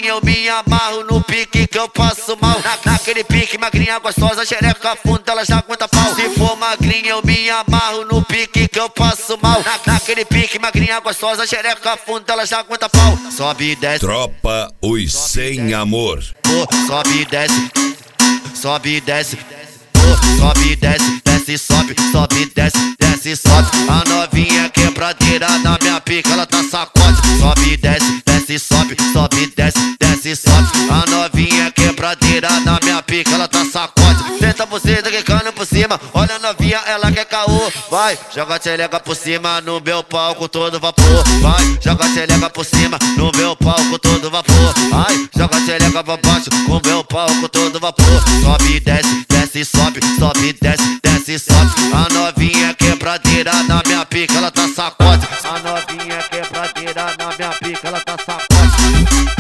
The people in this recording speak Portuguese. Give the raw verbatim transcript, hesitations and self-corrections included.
eu me amarro no pique que eu passo mal. Na, naquele pique, magrinha gostosa, xereca funda, ela já aguenta pau. Se for magrinha, eu me amarro no pique que eu passo mal. Na, naquele pique, magrinha gostosa, xereca funda, ela já aguenta pau. Sobe e desce. Tropa Os Sem Amor. Oh, sobe e desce. Sobe e desce. Oh, sobe e desce. Desce, sobe, sobe, desce, desce, sobe. A novinha quebradeira na minha pica, ela tá sacode. Sobe e desce, desce, sobe, sobe, desce, desce, sobe. A novinha quebradeira na minha pica, ela tá sacode. Senta você, tá quicando por cima. Olha a novinha, ela quer caô. Vai, joga a tchelega por cima no meu palco todo vapor. Vai, joga a tchelega por cima no meu palco todo vapor. Vai, joga a tchelega pra baixo com meu palco todo vapor. Sobe e desce, desce, sobe, sobe, desce, desce, sobe. A novinha quebradeira na minha pica, ela tá sacode. A novinha quebradeira na minha pica, ela tá sacode.